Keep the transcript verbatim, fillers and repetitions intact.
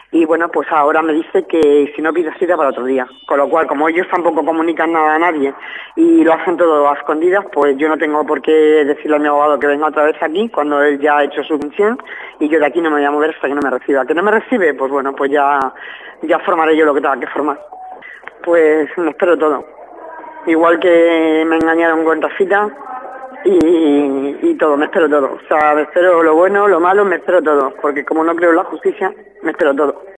Y bueno, pues ahora me dice que si no pido cita para otro día. Con lo cual, como ellos tampoco comunican nada a nadie y lo hacen todo a escondidas, pues yo no tengo por qué decirle a mi abogado que venga otra vez aquí cuando él ya ha hecho su función y yo de aquí no me voy a mover hasta que no me reciba. ¿Que no me recibe? Pues bueno, pues ya, ya formaré yo lo que tenga que formar. Pues me espero todo. Igual que me engañaron con Rafita y, y todo, me espero todo. O sea, me espero lo bueno, lo malo, me espero todo. Porque como no creo en la justicia, me espero todo.